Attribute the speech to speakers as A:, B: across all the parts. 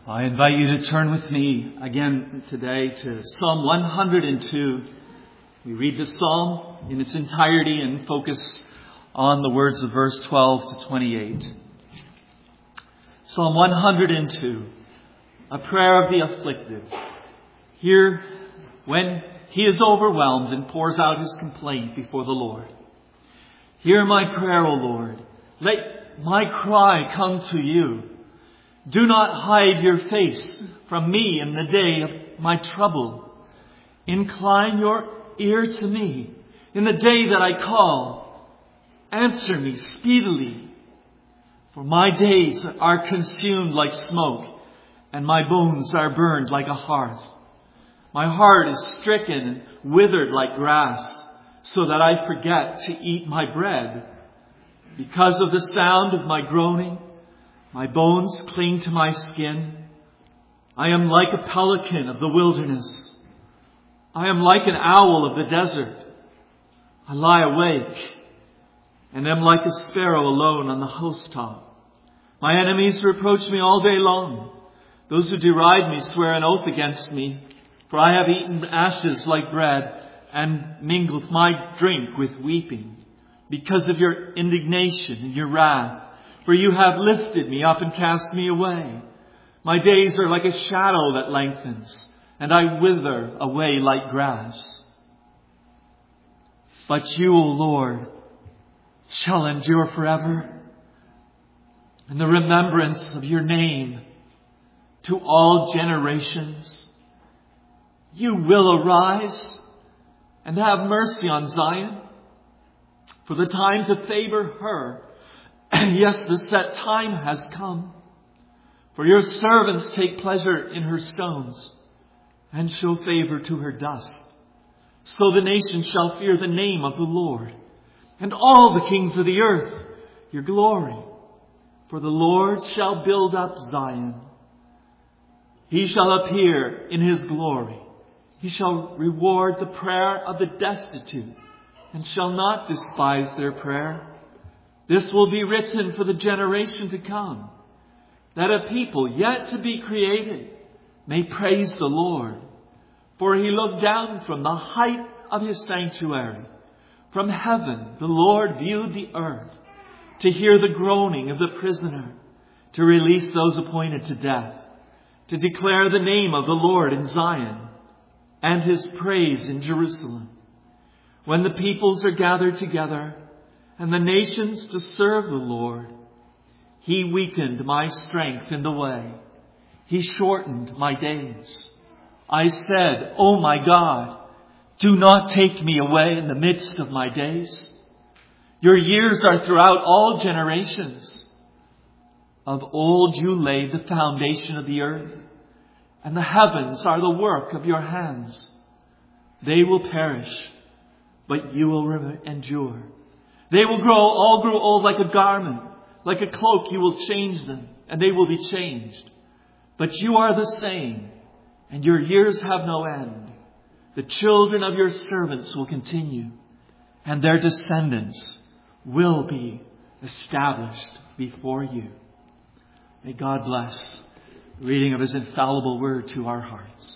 A: I invite you to turn with me again today to Psalm 102. We read the psalm in its entirety and focus on the words of verse 12 to 28. Psalm 102, a prayer of the afflicted. Here, when he is overwhelmed and pours out his complaint before the Lord. Hear my prayer, O Lord. Let my cry come to you. Do not hide your face from me in the day of my trouble. Incline your ear to me in the day that I call. Answer me speedily. For my days are consumed like smoke, and my bones are burned like a hearth. My heart is stricken and withered like grass, so that I forget to eat my bread. Because of the sound of my groaning, my bones cling to my skin. I am like a pelican of the wilderness. I am like an owl of the desert. I lie awake and am like a sparrow alone on the housetop. My enemies reproach me all day long. Those who deride me swear an oath against me. For I have eaten ashes like bread and mingled my drink with weeping, because of your indignation and your wrath. For you have lifted me up and cast me away. My days are like a shadow that lengthens, and I wither away like grass. But you, O Lord, shall endure forever, and the remembrance of your name to all generations. You will arise and have mercy on Zion, for the time to favor her. Yes, the set time has come. For your servants take pleasure in her stones and show favor to her dust. So the nations shall fear the name of the Lord, and all the kings of the earth your glory. For the Lord shall build up Zion. He shall appear in his glory. He shall reward the prayer of the destitute, and shall not despise their prayer. This will be written for the generation to come, that a people yet to be created may praise the Lord. For he looked down from the height of his sanctuary. From heaven the Lord viewed the earth, to hear the groaning of the prisoner, to release those appointed to death, to declare the name of the Lord in Zion, and his praise in Jerusalem. When the peoples are gathered together, and the nations to serve the Lord, he weakened my strength in the way. He shortened my days. I said, O my God, do not take me away in the midst of my days. Your years are throughout all generations. Of old you laid the foundation of the earth, and the heavens are the work of your hands. They will perish, but you will endure. They will all grow old like a garment. Like a cloak you will change them, and they will be changed. But you are the same, and your years have no end. The children of your servants will continue, and their descendants will be established before you. May God bless the reading of his infallible word to our hearts.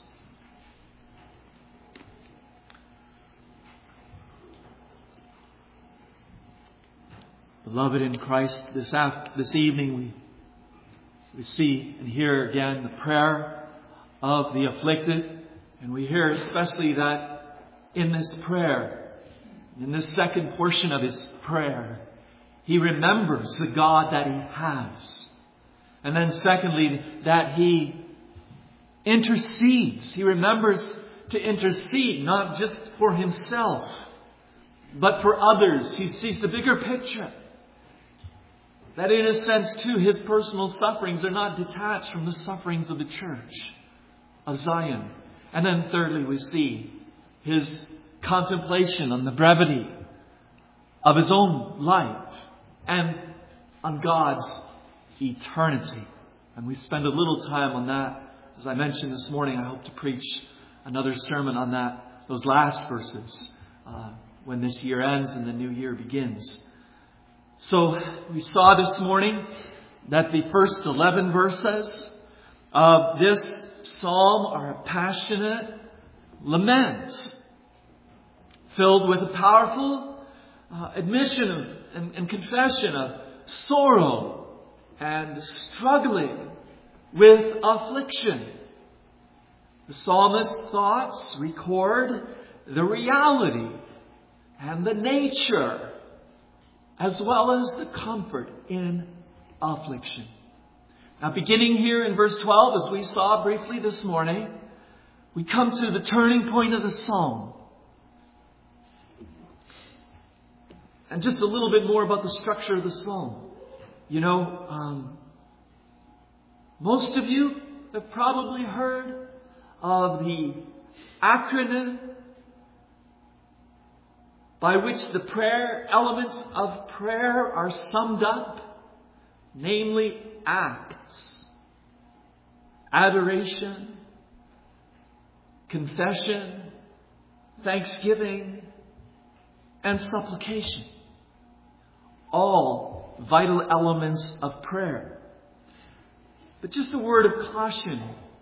A: Beloved in Christ, this evening we see and hear again the prayer of the afflicted. And we hear especially that in this prayer, in this second portion of his prayer, he remembers the God that he has. And then secondly, that he intercedes. He remembers to intercede, not just for himself, but for others. He sees the bigger picture. That in a sense, too, his personal sufferings are not detached from the sufferings of the church of Zion. And then thirdly, we see his contemplation on the brevity of his own life and on God's eternity. And we spend a little time on that. As I mentioned this morning, I hope to preach another sermon on that, those last verses, when this year ends and the new year begins. So we saw this morning that the first 11 verses of this psalm are a passionate lament filled with a powerful admission of and confession of sorrow and struggling with affliction. The psalmist's thoughts record the reality and the nature as well as the comfort in affliction. Now, beginning here in verse 12, as we saw briefly this morning, we come to the turning point of the psalm. And just a little bit more about the structure of the psalm. You know, most of you have probably heard of the acronym by which the prayer elements of prayer are summed up, namely ACTS: adoration, confession, thanksgiving, and supplication. All vital elements of prayer. But just a word of caution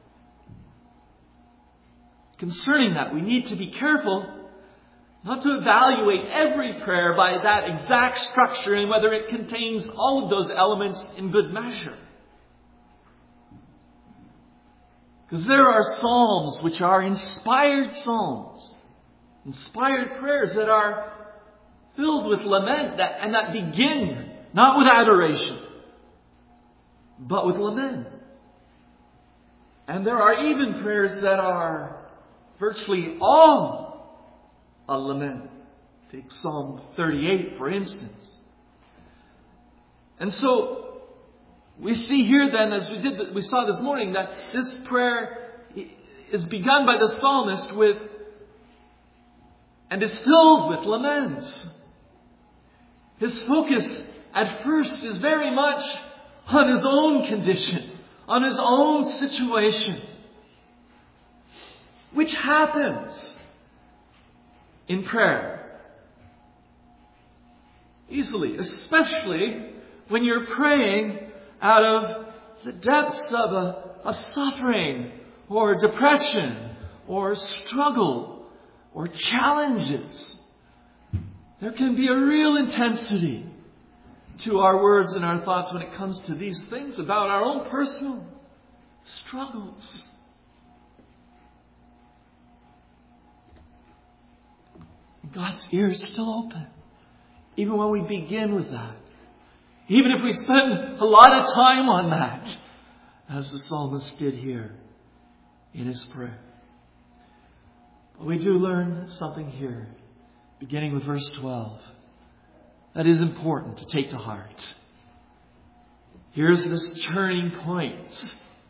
A: concerning that. We need to be careful not to evaluate every prayer by that exact structure and whether it contains all of those elements in good measure. Because there are psalms which are inspired psalms, inspired prayers that are filled with lament and that begin not with adoration, but with lament. And there are even prayers that are virtually all a lament. Take Psalm 38, for instance. And so we see here then, as we saw this morning, that this prayer is begun by the psalmist with, and is filled with laments. His focus at first is very much on his own condition, on his own situation, which happens in prayer easily, especially when you're praying out of the depths of suffering or depression or struggle or challenges. There can be a real intensity to our words and our thoughts when it comes to these things about our own personal struggles. God's ear is still open, even when we begin with that. Even if we spend a lot of time on that, as the psalmist did here in his prayer. But we do learn something here, beginning with verse 12, that is important to take to heart. Here's this turning point.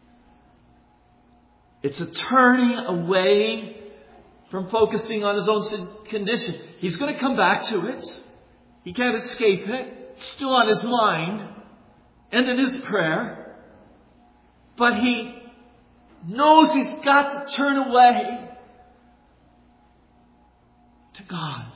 A: It's a turning away from focusing on his own condition. He's going to come back to it. He can't escape it. It's still on his mind and in his prayer. But he knows he's got to turn away to God.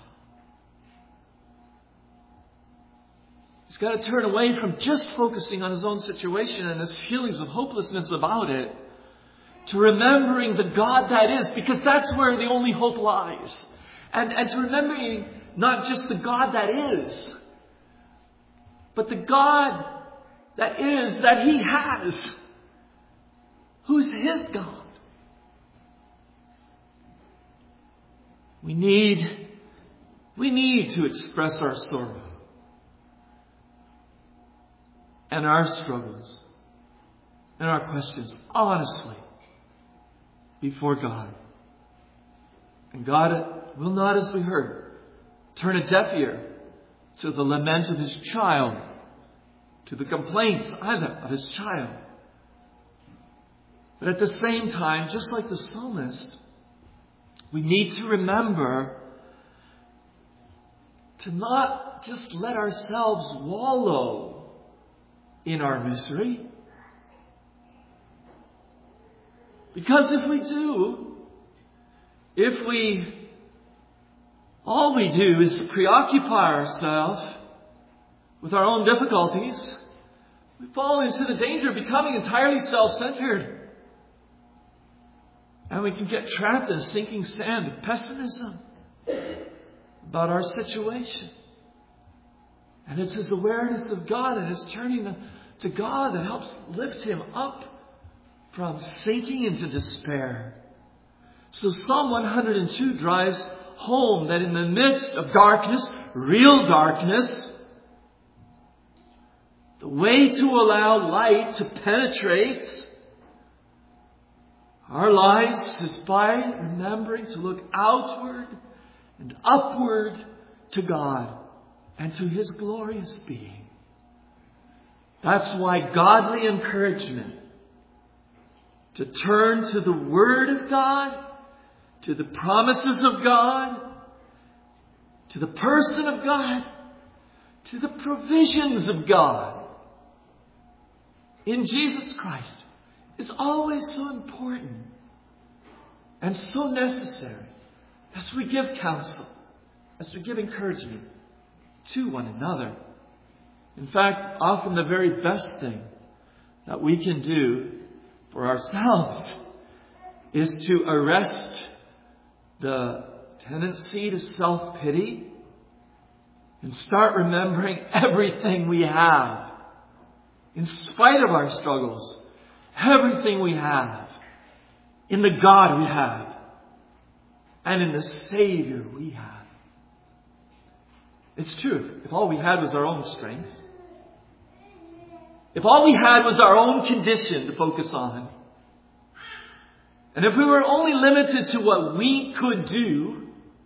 A: He's got to turn away from just focusing on his own situation and his feelings of hopelessness about it, to remembering the God that is, because that's where the only hope lies. And to remembering not just the God that is, but the God that is, that he has, who's his God. We need to express our sorrow and our struggles and our questions honestly before God. And God will not, as we heard, turn a deaf ear to the lament of his child, to the complaints either of his child. But at the same time, just like the psalmist, we need to remember to not just let ourselves wallow in our misery. Because if we do, all we do is to preoccupy ourselves with our own difficulties, we fall into the danger of becoming entirely self-centered And we can get trapped in a sinking sand of pessimism about our situation. And it's His awareness of God and His turning to God that helps lift him up from sinking into despair. So Psalm 102 drives home that in the midst of darkness, real darkness, the way to allow light to penetrate our lives is by remembering to look outward and upward to God and to His glorious being. That's why godly encouragement to turn to the Word of God, to the promises of God, to the person of God, to the provisions of God in Jesus Christ is always so important and so necessary as we give counsel, as we give encouragement to one another. In fact, often the very best thing that we can do for ourselves is to arrest the tendency to self-pity and start remembering everything we have. In spite of our struggles, everything we have in the God we have and in the Savior we have. It's true. If all we had was our own strength, if all we had was our own condition to focus on, and if we were only limited to what we could do,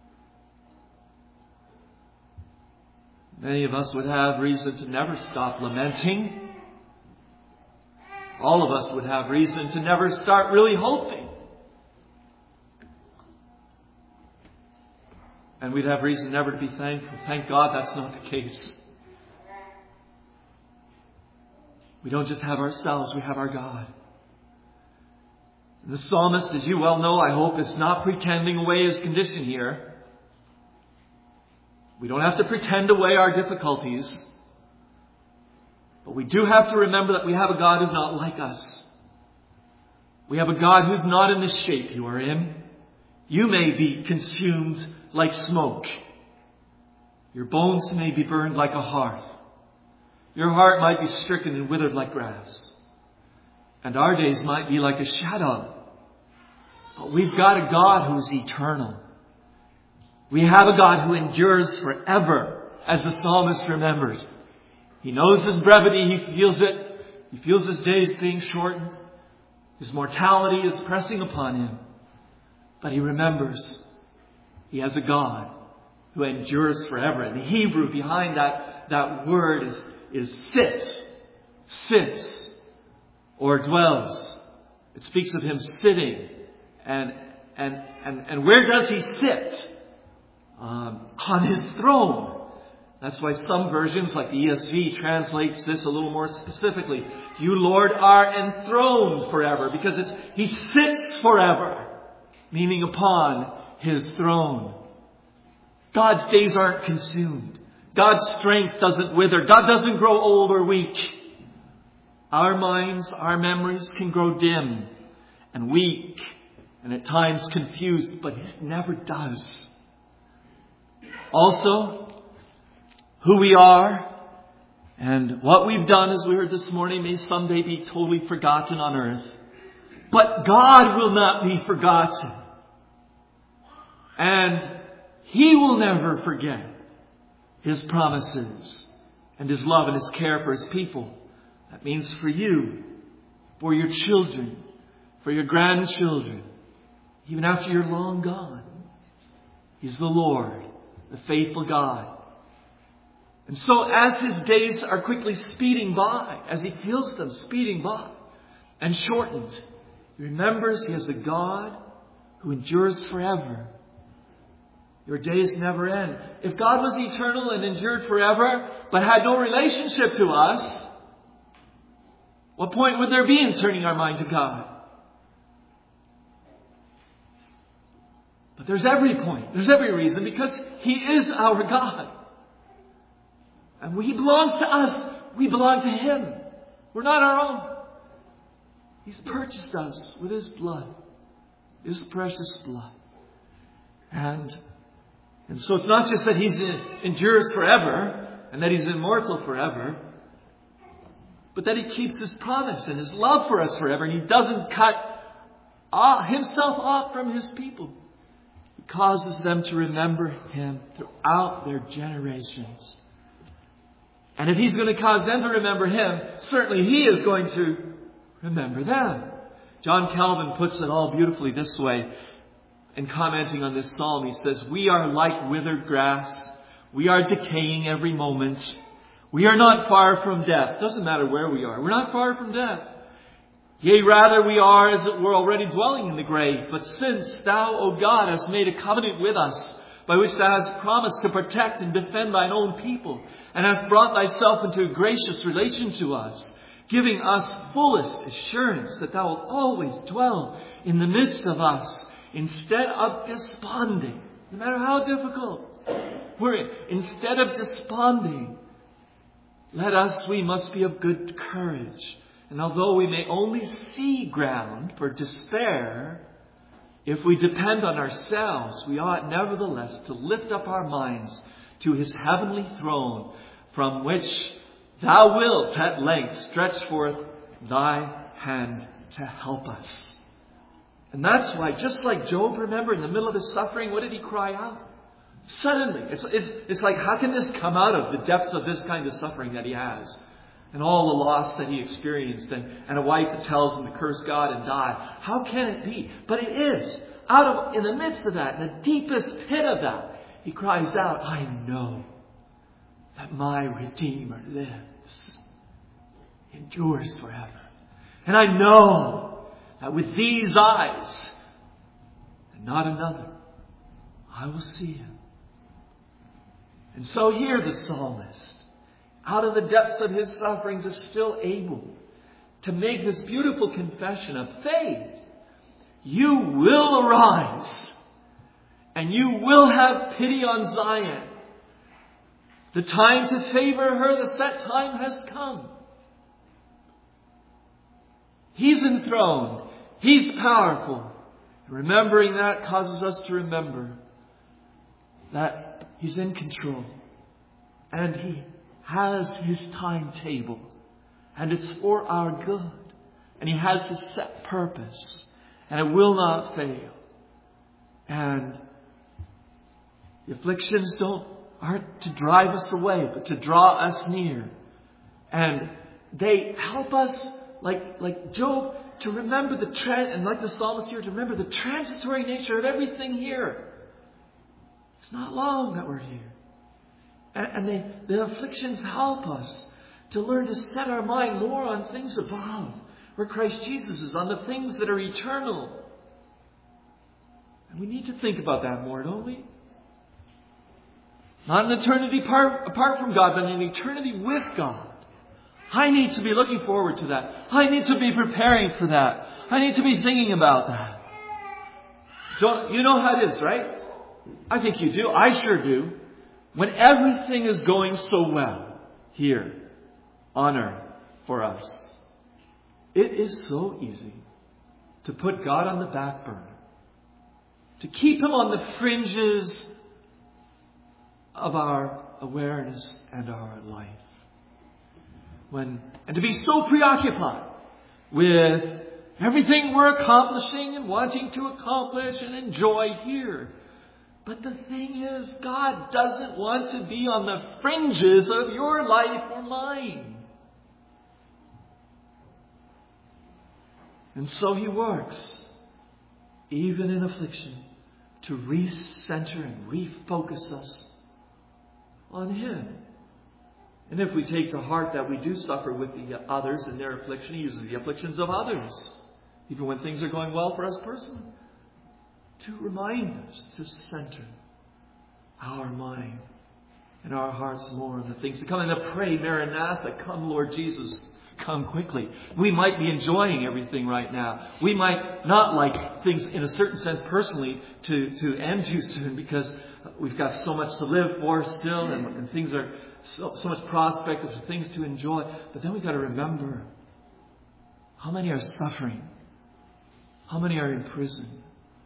A: many of us would have reason to never stop lamenting. All of us would have reason to never start really hoping. And we'd have reason never to be thankful. Thank God that's not the case. We don't just have ourselves, we have our God. And the psalmist, as you well know, I hope, is not pretending away his condition here. We don't have to pretend away our difficulties. But we do have to remember that we have a God who's not like us. We have a God who's not in the shape you are in. You may be consumed like smoke. Your bones may be burned like a hearth. Your heart might be stricken and withered like grass. And our days might be like a shadow. But we've got a God who's eternal. We have a God who endures forever, as the psalmist remembers. He knows his brevity. He feels it. He feels his days being shortened. His mortality is pressing upon him. But he remembers he has a God who endures forever. And the Hebrew behind that word is sits, or dwells. It speaks of him sitting. And where does he sit? On his throne. That's why some versions, like the ESV, translates this a little more specifically. You, Lord, are enthroned forever, because He sits forever, meaning upon His throne. God's days aren't consumed. God's strength doesn't wither. God doesn't grow old or weak. Our minds, our memories can grow dim and weak and at times confused, but He never does. Also, who we are and what we've done, as we heard this morning, may someday be totally forgotten on earth. But God will not be forgotten. And He will never forget His promises and His love and His care for His people. That means for you, for your children, for your grandchildren, even after you're long gone. He's the Lord, the faithful God. And so as His days are quickly speeding by, as He feels them speeding by and shortened, He remembers He is a God who endures forever. Your days never end. If God was eternal and endured forever, but had no relationship to us, what point would there be in turning our mind to God? But there's every point. There's every reason, because He is our God. And He belongs to us. We belong to Him. We're not our own. He's purchased us with His blood. His precious blood. And so it's not just that He endures forever and that He's immortal forever, but that He keeps His promise and His love for us forever, and He doesn't cut Himself off from His people. He causes them to remember Him throughout their generations. And if He's going to cause them to remember Him, certainly He is going to remember them. John Calvin puts it all beautifully this way in commenting on this psalm. He says, "We are like withered grass. We are decaying every moment. We are not far from death." Doesn't matter where we are. We're not far from death. "Yea, rather we are as it were already dwelling in the grave. But since Thou, O God, hast made a covenant with us, by which Thou hast promised to protect and defend Thine own people, and hast brought Thyself into a gracious relation to us, giving us fullest assurance that Thou wilt always dwell in the midst of us, instead of desponding," no matter how difficult, instead of desponding, we must be of good courage. And although we may only see ground for despair, if we depend on ourselves, we ought nevertheless to lift up our minds to His heavenly throne, from which Thou wilt at length stretch forth Thy hand to help us. And that's why, just like Job, remember, in the middle of his suffering, what did he cry out? Suddenly. It's like, how can this come out of the depths of this kind of suffering that he has? And all the loss that he experienced, and a wife that tells him to curse God and die. How can it be? But it is. In the midst of that, in the deepest pit of that, he cries out, "I know that my Redeemer lives, endures forever. And I know that with these eyes, and not another, I will see Him." And so here the psalmist, out of the depths of his sufferings, is still able to make this beautiful confession of faith. You will arise, and you will have pity on Zion. The time to favor her, the set time has come. He's enthroned. He's powerful. Remembering that causes us to remember that He's in control. And He has His timetable. And it's for our good. And He has His set purpose. And it will not fail. And the afflictions aren't to drive us away, but to draw us near. And they help us, like Job, to remember and like the psalmist here, to remember the transitory nature of everything here. It's not long that we're here. And the afflictions help us to learn to set our mind more on things above, where Christ Jesus is, on the things that are eternal. And we need to think about that more, don't we? Not an eternity apart from God, but an eternity with God. I need to be looking forward to that. I need to be preparing for that. I need to be thinking about that. You know how it is, right? I think you do. I sure do. When everything is going so well here on earth for us, it is so easy to put God on the back burner, to keep Him on the fringes of our awareness and our life. And to be so preoccupied with everything we're accomplishing and wanting to accomplish and enjoy here. But the thing is, God doesn't want to be on the fringes of your life or mine. And so He works, even in affliction, to recenter and refocus us on Him. And if we take to heart that we do suffer with the others in their affliction, He uses the afflictions of others, even when things are going well for us personally, to remind us to center our mind and our hearts more on the things to come, and to pray, Maranatha, come Lord Jesus, come quickly. We might be enjoying everything right now. We might not like things in a certain sense personally to end too soon, because we've got so much to live for still, and things are so much prospect of things to enjoy. But then we've got to remember how many are suffering, how many are in prison,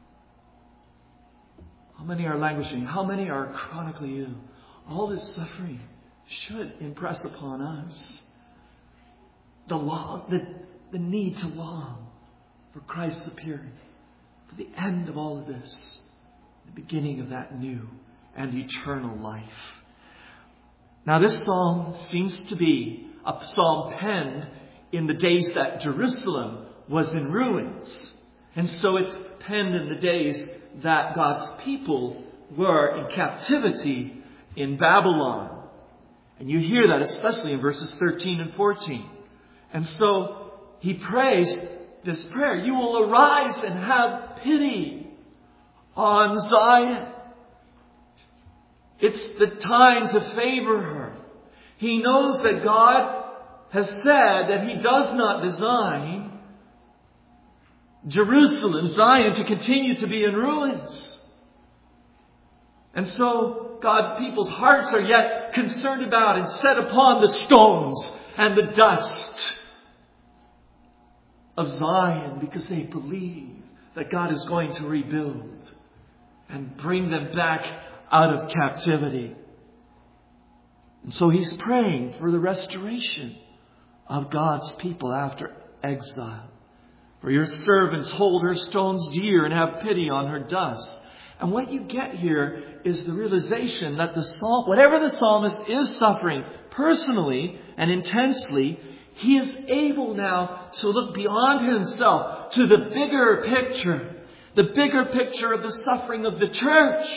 A: How many are languishing? How many are chronically ill? All this suffering should impress upon us the need to long for Christ's appearing, for the end of all of this, the beginning of that new and eternal life. Now this psalm seems to be a psalm penned in the days that Jerusalem was in ruins. And so it's penned in the days that God's people were in captivity in Babylon. And you hear that especially in verses 13 and 14. And so he prays this prayer, you will arise and have pity on Zion. It's the time to favor her. He knows that God has said that He does not design Jerusalem, Zion, to continue to be in ruins. And so God's people's hearts are yet concerned about and set upon the stones and the dust of Zion, because they believe that God is going to rebuild and bring them back out of captivity. And so he's praying for the restoration of God's people after exile. For your servants hold her stones dear and have pity on her dust. And what you get here is the realization that whatever the psalmist is suffering personally and intensely, he is able now to look beyond himself to the bigger picture of the suffering of the church.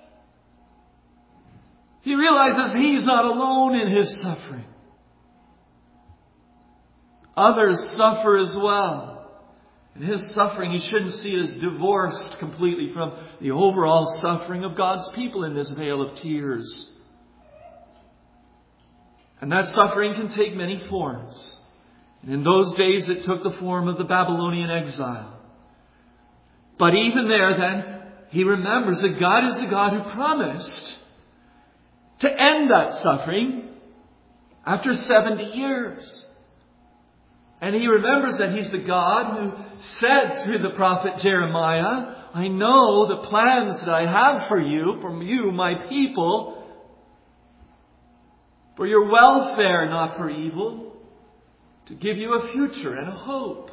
A: He realizes he's not alone in his suffering. Others suffer as well. And his suffering, he shouldn't see it as divorced completely from the overall suffering of God's people in this vale of tears. And that suffering can take many forms. And in those days it took the form of the Babylonian exile. But even there then, he remembers that God is the God who promised to end that suffering after 70 years. And he remembers that He's the God who said through the prophet Jeremiah, I know the plans that I have for you, my people, for your welfare, not for evil, to give you a future and a hope.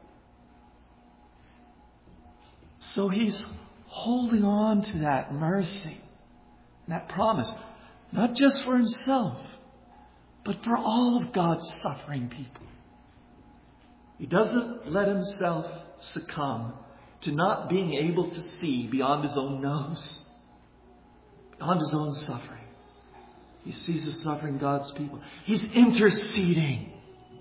A: So he's holding on to that mercy, that promise, not just for himself, but for all of God's suffering people. He doesn't let himself succumb to not being able to see beyond his own nose, beyond his own suffering. He sees the suffering of God's people. He's interceding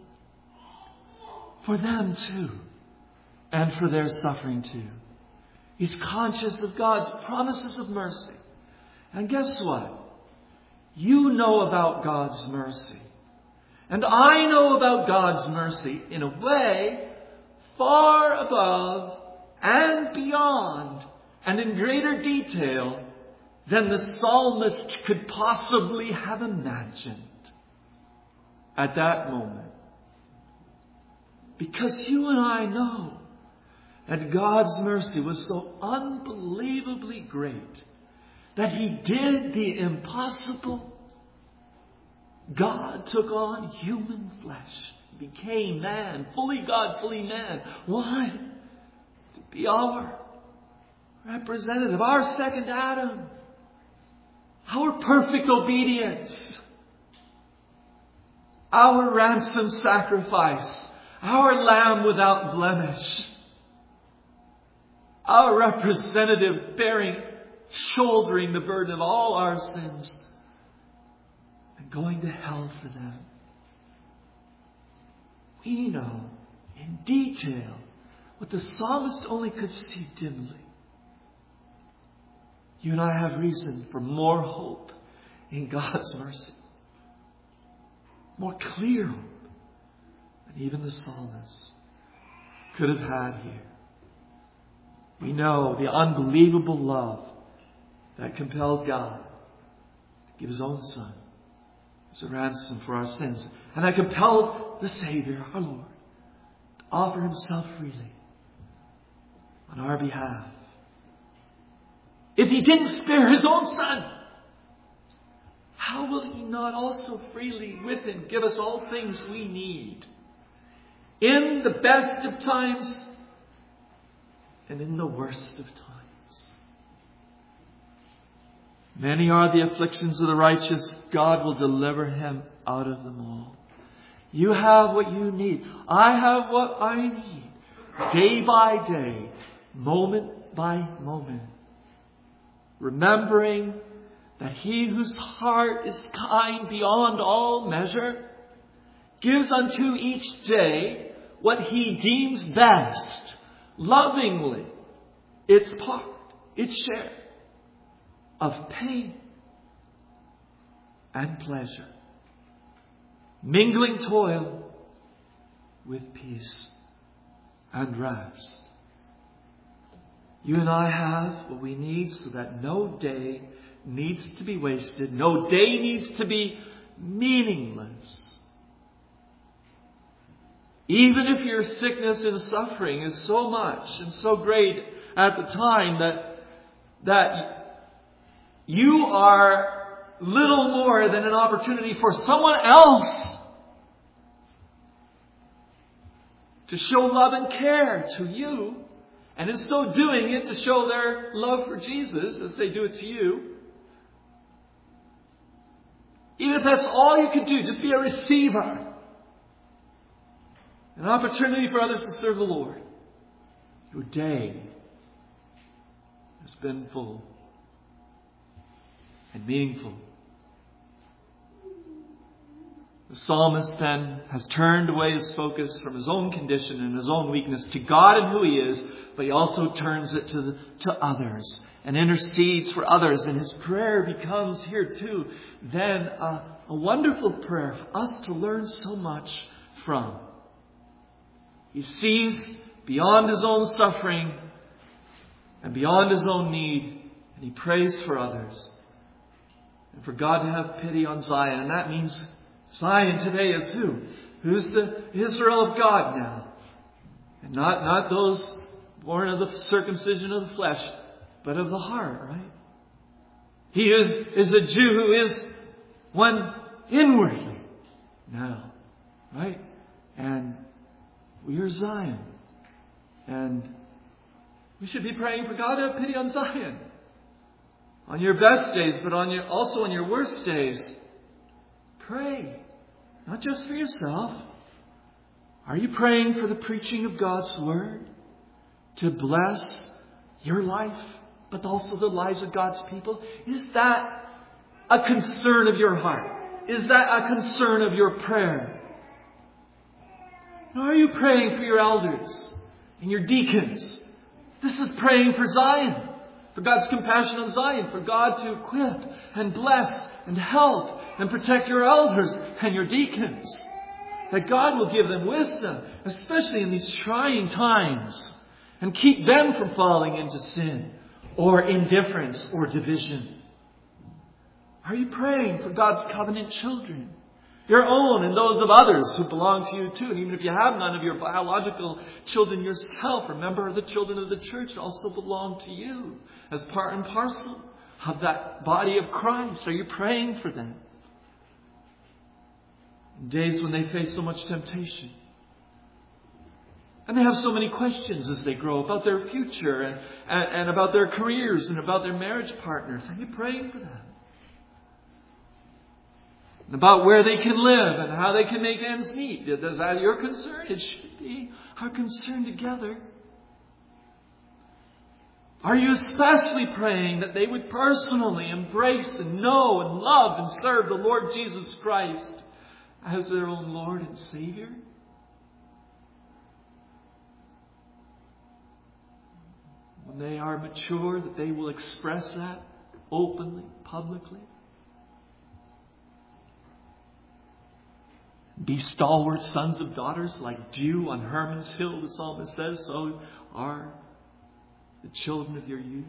A: for them too, and for their suffering too. He's conscious of God's promises of mercy. And guess what? You know about God's mercy. And I know about God's mercy in a way far above and beyond and in greater detail than the psalmist could possibly have imagined at that moment. Because you and I know that God's mercy was so unbelievably great that He did the impossible. God took on human flesh, became man, fully God, fully man. Why? To be our representative, our second Adam, our perfect obedience, our ransom sacrifice, our lamb without blemish, our representative shouldering the burden of all our sins, going to hell for them. We know in detail what the psalmist only could see dimly. You and I have reason for more hope in God's mercy. More clear hope than even the psalmist could have had here. We know the unbelievable love that compelled God to give His own Son as a ransom for our sins. And that compelled the Savior, our Lord, to offer Himself freely on our behalf. if He didn't spare His own Son, how will He not also freely with Him give us all things we need in the best of times and in the worst of times? Many are the afflictions of the righteous. God will deliver him out of them all. You have what you need. I have what I need. Day by day, moment by moment. Remembering that He whose heart is kind beyond all measure gives unto each day what He deems best, lovingly, its part, its share of pain and pleasure, mingling toil with peace and rest. You and I have what we need so that no day needs to be wasted. No day needs to be meaningless. Even if your sickness and suffering is so much and so great at the time that you are little more than an opportunity for someone else to show love and care to you, and in so doing it to show their love for Jesus as they do it to you. Even if that's all you can do, just be a receiver. An opportunity for others to serve the Lord. Your day has been full and meaningful. The psalmist then has turned away his focus from his own condition and his own weakness to God and who He is, but he also turns it to others and intercedes for others. And his prayer becomes here too then a wonderful prayer for us to learn so much from. He sees beyond his own suffering and beyond his own need, and he prays for others. And for God to have pity on Zion. And that means Zion today is who? Who's the Israel of God now? And not those born of the circumcision of the flesh, but of the heart, right? He is a Jew who is one inwardly now, right? And we are Zion. And we should be praying for God to have pity on Zion. On your best days, but also on your worst days. Pray. Not just for yourself. Are you praying for the preaching of God's Word to bless your life, but also the lives of God's people? Is that a concern of your heart? Is that a concern of your prayer? Are you praying for your elders and your deacons? This is praying for Zion, for God's compassion on Zion, for God to equip and bless and help and protect your elders and your deacons. That God will give them wisdom, especially in these trying times, and keep them from falling into sin or indifference or division. Are you praying for God's covenant children? Your own and those of others who belong to you too. And even if you have none of your biological children yourself, remember the children of the church also belong to you as part and parcel of that body of Christ. Are you praying for them? In days when they face so much temptation. And they have so many questions as they grow about their future and about their careers and about their marriage partners. Are you praying for them? And about where they can live and how they can make ends meet. Is that your concern? It should be our concern together. Are you especially praying that they would personally embrace and know and love and serve the Lord Jesus Christ as their own Lord and Savior? When they are mature, that they will express that openly, publicly. Be stalwart sons of daughters like dew on Hermon's hill, the psalmist says. So are the children of your youth.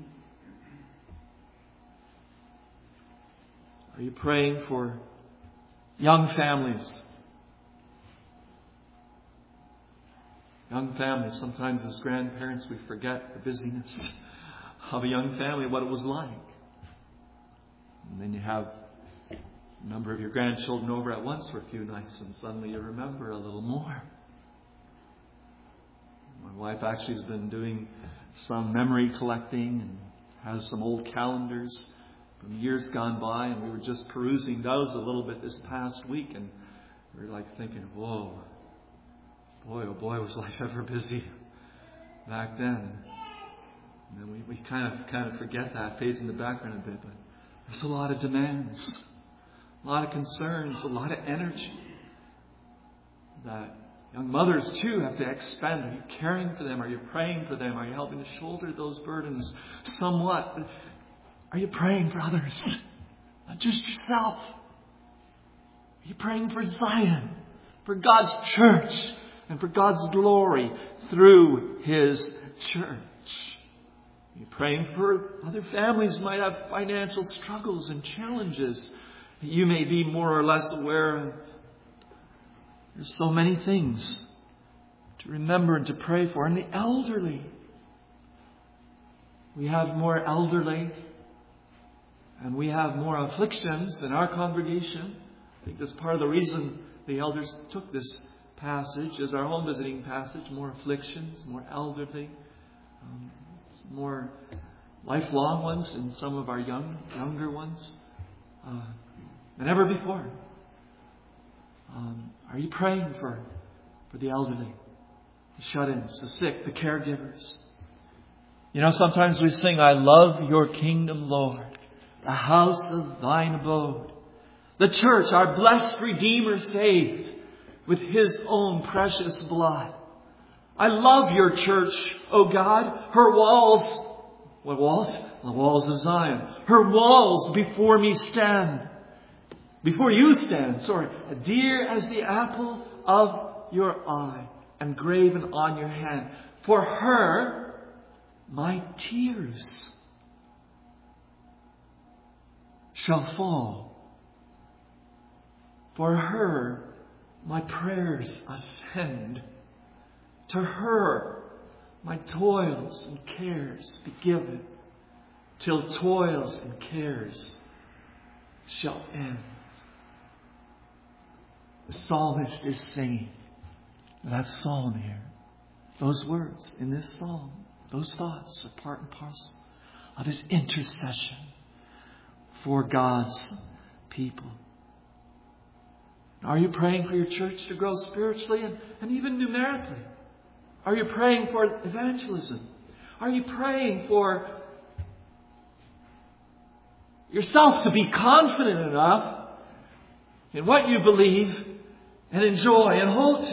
A: Are you praying for young families? Young families. Sometimes as grandparents we forget the busyness of a young family, what it was like. And then you have a number of your grandchildren over at once for a few nights, and suddenly you remember a little more. My wife actually has been doing some memory collecting and has some old calendars from years gone by, and we were just perusing those a little bit this past week, and we were like thinking, whoa, boy, oh boy, was life ever busy back then. And then we kind of forget that, fades in the background a bit, but there's a lot of demands, a lot of concerns, a lot of energy that young mothers too have to expend. Are you caring for them? Are you praying for them? Are you helping to shoulder those burdens somewhat? Are you praying for others? Not just yourself. Are you praying for Zion, for God's church, and for God's glory through His church? Are you praying for other families who might have financial struggles and challenges that you may be more or less aware of? There's so many things to remember and to pray for. And the elderly. We have more elderly and we have more afflictions in our congregation. I think that's part of the reason the elders took this passage as our home visiting passage. More afflictions, more elderly, more lifelong ones and some of our younger ones than ever before. Are you praying for the elderly, the shut-ins, the sick, the caregivers? You know, sometimes we sing, I love your kingdom, Lord, the house of thine abode. The church, our blessed Redeemer saved with His own precious blood. I love your church, O God. Her walls, what walls? The walls of Zion. Her walls before me stand. Before you stand, dear as the apple of your eye and graven on your hand. For her, my tears shall fall. For her, my prayers ascend. To her, my toils and cares be given, till toils and cares shall end. The psalmist is singing that psalm here. Those words in this psalm, those thoughts are part and parcel of his intercession for God's people. Are you praying for your church to grow spiritually and even numerically? Are you praying for evangelism? Are you praying for yourself to be confident enough in what you believe and enjoy and hold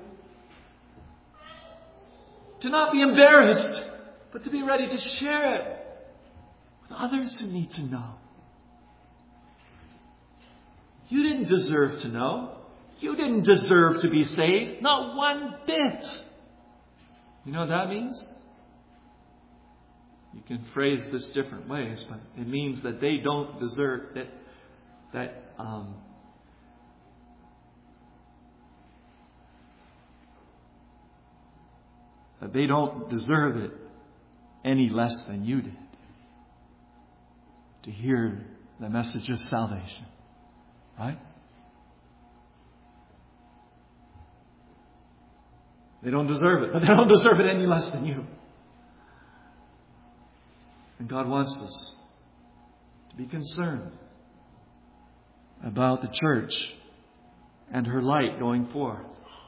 A: to not be embarrassed, but to be ready to share it with others who need to know? You didn't deserve to know. You didn't deserve to be saved. Not one bit. You know what that means? You can phrase this different ways, but it means that they don't deserve it. That they don't deserve it any less than you did to hear the message of salvation. Right? They don't deserve it, but they don't deserve it any less than you. And God wants us to be concerned about the church and her light going forth.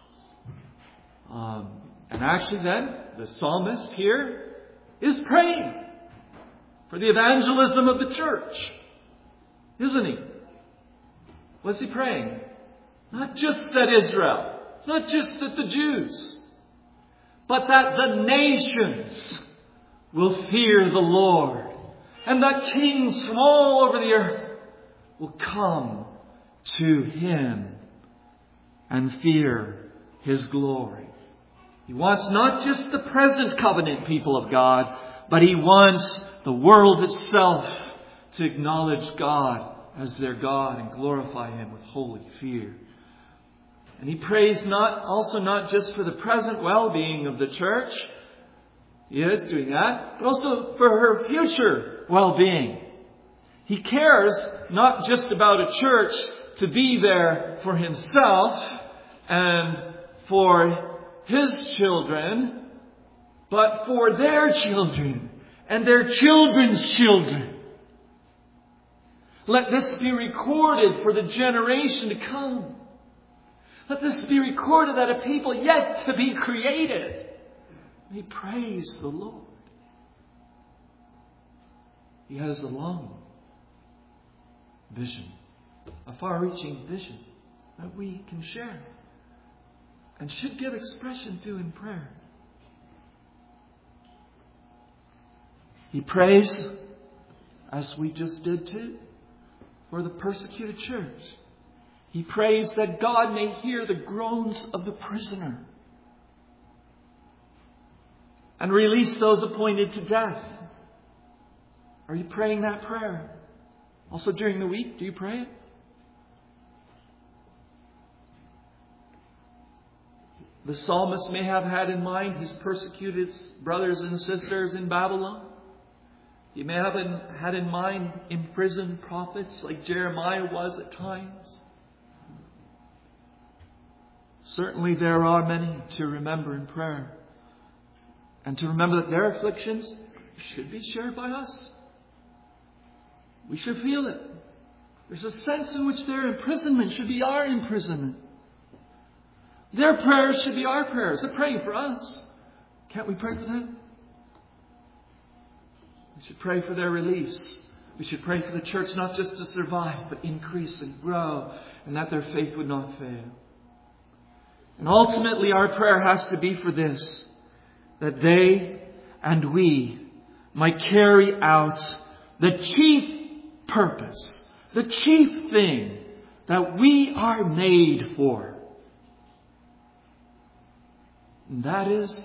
A: And actually then, the psalmist here is praying for the evangelism of the church. Isn't he? What's he praying? Not just that Israel, not just that the Jews, but that the nations will fear the Lord, and that kings from all over the earth will come to Him and fear His glory. He wants not just the present covenant people of God, but He wants the world itself to acknowledge God as their God and glorify Him with holy fear. And he prays not just for the present well-being of the church, He is doing that, but also for her future well-being. He cares not just about a church to be there for himself and for his children, but for their children and their children's children. Let this be recorded for the generation to come. Let this be recorded that a people yet to be created may praise the Lord. He has a long vision, a far-reaching vision that we can share and should give expression to in prayer. He prays, as we just did too, for the persecuted church. He prays that God may hear the groans of the prisoner and release those appointed to death. Are you praying that prayer? Also during the week, do you pray it? The psalmist may have had in mind his persecuted brothers and sisters in Babylon. He may have had in mind imprisoned prophets like Jeremiah was at times. Certainly there are many to remember in prayer. And to remember that their afflictions should be shared by us. We should feel it. There's a sense in which their imprisonment should be our imprisonment. Their prayers should be our prayers. They're praying for us. Can't we pray for them? We should pray for their release. We should pray for the church not just to survive, but increase and grow, and that their faith would not fail. And ultimately our prayer has to be for this, that they and we might carry out the chief purpose, the chief thing that we are made for. And that is,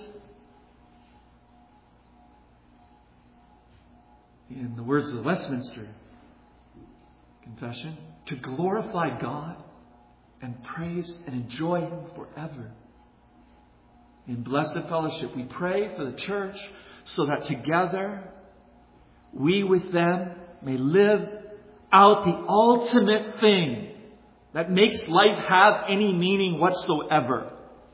A: in the words of the Westminster Confession, to glorify God and praise and enjoy Him forever. In blessed fellowship, we pray for the church so that together we with them may live out the ultimate thing that makes life have any meaning whatsoever.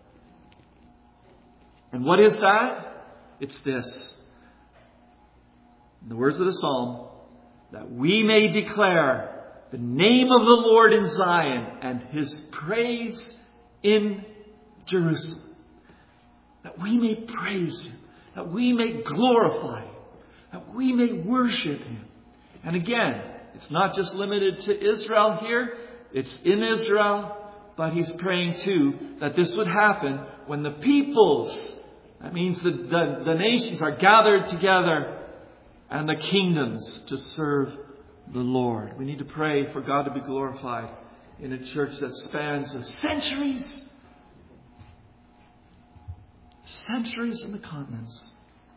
A: And what is that? It's this. In the words of the Psalm, that we may declare the name of the Lord in Zion and His praise in Jerusalem. That we may praise Him, that we may glorify Him, that we may worship Him. And again, it's not just limited to Israel here, it's in Israel, but He's praying too that this would happen when the peoples, that means the nations, are gathered together and the kingdoms to serve the Lord. We need to pray for God to be glorified in a church that spans centuries in the continents.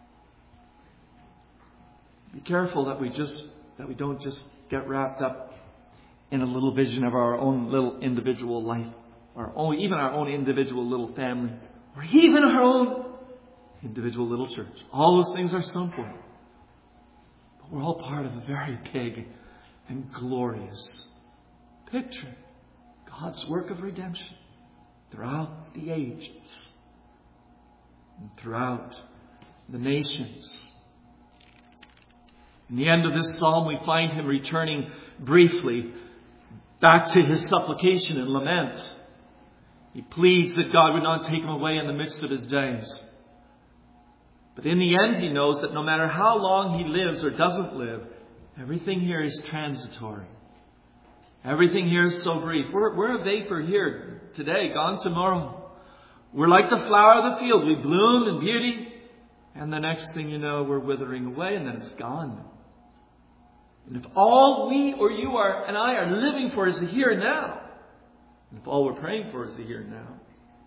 A: Be careful that we don't just get wrapped up in a little vision of our own little individual life, even our own individual little family, or even our own individual little church. All those things are so important. But we're all part of a very big and glorious picture. God's work of redemption throughout the ages and throughout the nations. In the end of this psalm, we find him returning briefly back to his supplication and lament. He pleads that God would not take him away in the midst of his days. But in the end, he knows that no matter how long he lives or doesn't live, everything here is transitory. Everything here is so brief. We're a vapor here today, gone tomorrow. We're like the flower of the field. We bloom in beauty, and the next thing you know, we're withering away, and then it's gone. And if all we or you are and I are living for is the here and now, and if all we're praying for is the here and now,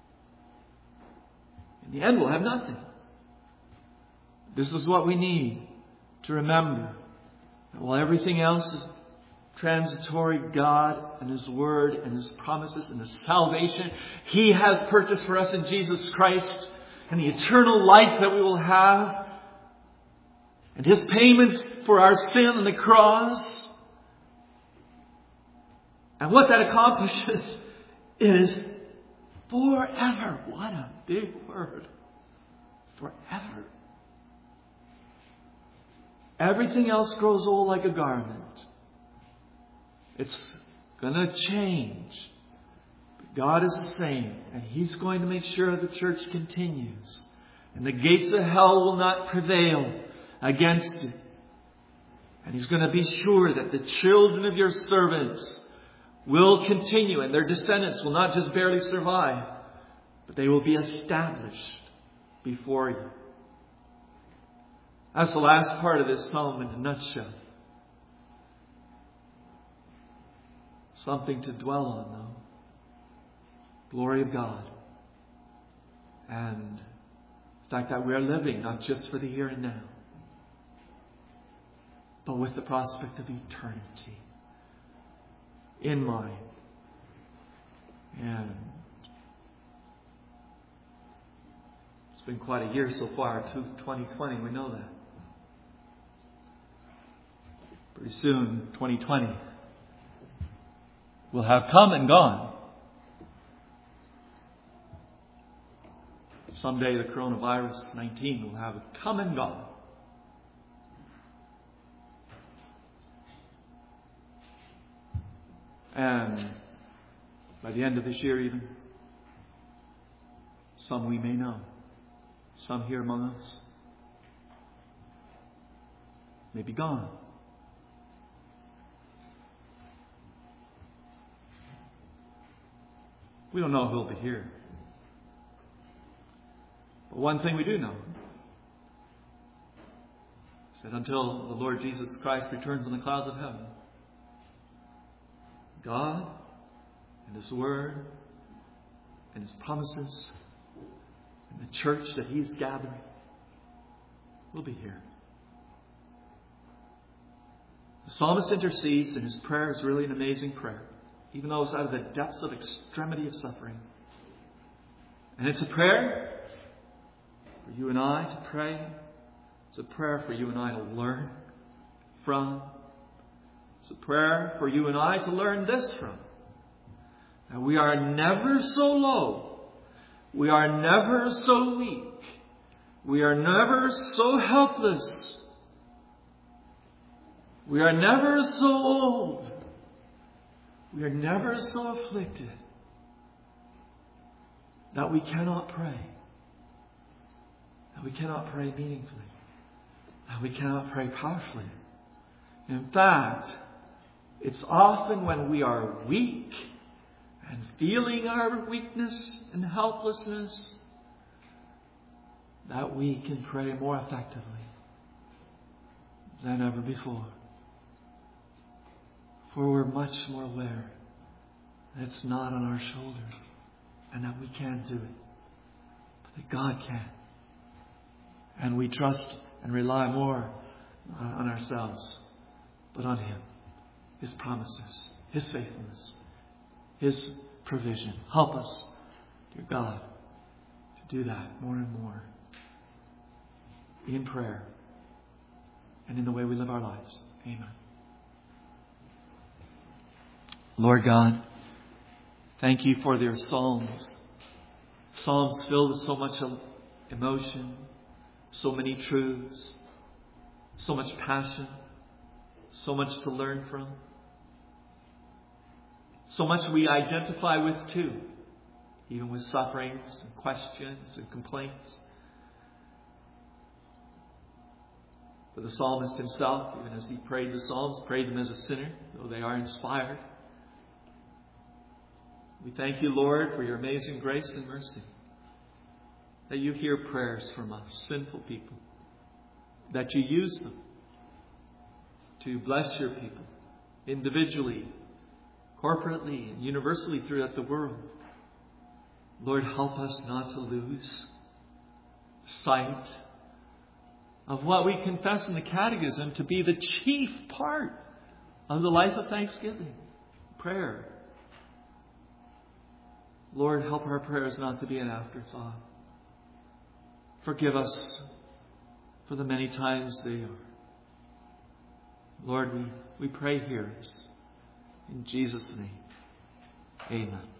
A: in the end we'll have nothing. This is what we need to remember. That while everything else is transitory, God and His Word and His promises and His salvation He has purchased for us in Jesus Christ, and the eternal life that we will have, and His payments for our sin on the cross. And what that accomplishes is forever. What a big word. Forever. Everything else grows old like a garment. It's going to change. But God is the same. And He's going to make sure the church continues. And the gates of hell will not prevail against it. And He's going to be sure that the children of your servants will continue. And their descendants will not just barely survive, but they will be established before you. That's the last part of this psalm in a nutshell. Something to dwell on, though. Glory of God. And the fact that we are living not just for the here and now, but with the prospect of eternity in mind. And it's been quite a year so far, 2020, we know that. Pretty soon, 2020 will have come and gone. Someday the coronavirus 19 will have come and gone. And by the end of this year even, some we may know, some here among us may be gone. We don't know who will be here. But one thing we do know is that until the Lord Jesus Christ returns in the clouds of heaven, God and His Word and His promises and the church that He's gathering will be here. The psalmist intercedes, and his prayer is really an amazing prayer, even though it's out of the depths of extremity of suffering. And it's a prayer for you and I to pray. It's a prayer for you and I to learn from. It's a prayer for you and I to learn this from. That we are never so low. We are never so weak. We are never so helpless. We are never so old. We are never so afflicted that we cannot pray. That we cannot pray meaningfully. That we cannot pray powerfully. In fact, it's often when we are weak and feeling our weakness and helplessness that we can pray more effectively than ever before. For we're much more aware that it's not on our shoulders and that we can't do it, but that God can. And we trust and rely more on ourselves, but on Him, His promises, His faithfulness, His provision. Help us, dear God, to do that more and more in prayer and in the way we live our lives. Amen. Lord God, thank You for their psalms. Psalms filled with so much emotion, so many truths, so much passion, so much to learn from. So much we identify with too, even with sufferings and questions and complaints. But the psalmist himself, even as he prayed the psalms, prayed them as a sinner, though they are inspired. We thank You, Lord, for Your amazing grace and mercy, that You hear prayers from us, sinful people, that You use them to bless Your people individually, corporately, and universally throughout the world. Lord, help us not to lose sight of what we confess in the Catechism to be the chief part of the life of thanksgiving, prayer. Lord, help our prayers not to be an afterthought. Forgive us for the many times they are. Lord, we pray, hear us. In Jesus' name, amen.